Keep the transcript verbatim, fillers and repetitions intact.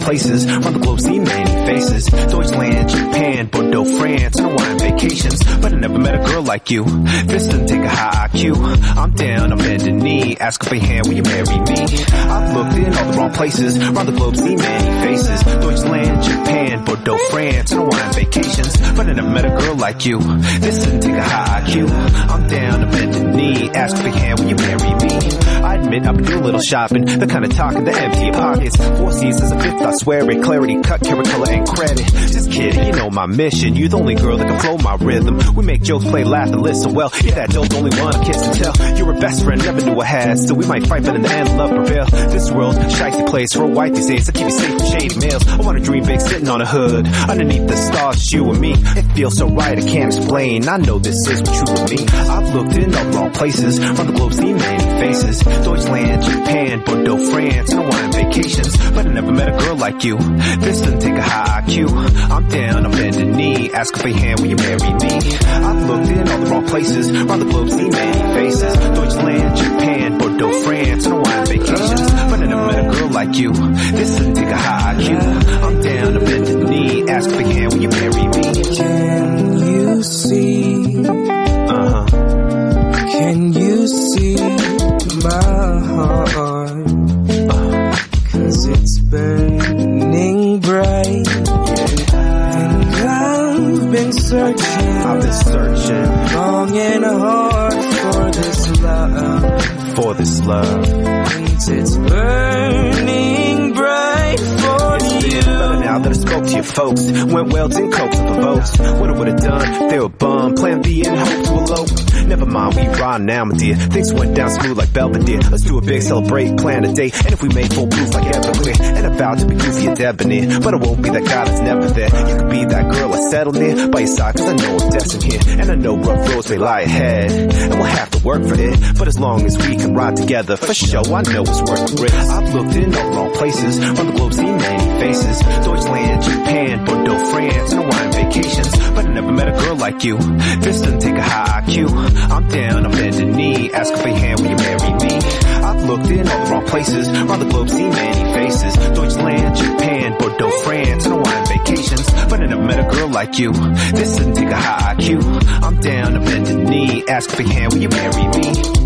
places, around the globe seen many faces. Deutschland, Japan, Bordeaux, France, and Hawaiian vacations. But I never met a girl like you. This doesn't take a high I Q. I'm down, I'm bending knee, ask for a hand, will you marry me? I've looked in all the wrong places, around the globe seen many faces. Deutschland, Japan, Bordeaux, France, and Hawaiian vacations. But I never met a girl like you. This doesn't take a high I Q. I'm down, I'm bending knee, ask for a hand, will you marry me? I admit I've been doing a little shopping, the kind of talking that empty your pockets. Four seasons, a fifth, I swear it. Clarity, cut, carrot, color, and credit. Just kidding, you know my mission. You're the only girl that can flow my rhythm. We make jokes, play, laugh, and listen well. You're that dope, only one I kiss and tell. You're a best friend, never knew I had. Still we might fight, but in the end, love prevail. This world's a shitey place for a wife these days. I keep you safe from shady males. I wanna dream big, sitting on a hood. Underneath the stars, it's you and me. It feels so right, I can't explain. I know this is what true to me. I've looked in all the wrong places, around the globe seen many faces. Deutschland, Japan, Bordeaux, France, and Hawaiian vacations. But I never met a girl like you. This doesn't take a high I Q. I'm down, I'm bending knee, ask for a hand, will you marry me? I've looked in all the wrong places, around the globe seen many faces. Deutschland, Japan, Bordeaux, France, and Hawaiian vacations. But I never met a girl like you. This doesn't take a high I Q. I'm down, I'm bending knee, ask for a hand, will you marry me? Can you see? Uh-huh. Can you see my heart? Cause it's burning bright. And I've been searching, I've been searching long and hard for this love. For this love. And it's burning bright for you. Now that I spoke to your folks, went well, didn't cope with the votes. What I would've done, they were bummed. Plan B and hope to elope. Never mind, we ride now, my dear. Things went down smooth like Belvedere. Let's do a big celebrate, plan a date. And if we made full proof like Everclear, and I vowed to be goofy and debonair. But I won't be that guy that's never there. You could be that girl I settle near by your side, cause I know I'm destined here. And I know rough roads may lie ahead, and we'll have to work for it. But as long as we can ride together, for sure, I know it's worth the risk. I've looked in all the wrong places, around the globe seen many faces. Deutschland, Japan, Bordeaux, France, and Hawaiian vacations. But I never met a girl like you. This doesn't take a high I Q. I'm down, I'm bending knee, ask for a hand, will you marry me? I've looked in all the wrong places, around the globe seen many faces. Deutschland, Japan, Bordeaux, France, and Hawaiian vacations. But I never met a girl like you. This doesn't take a high I Q. I'm down, I'm bending knee, ask for a hand, will you marry me?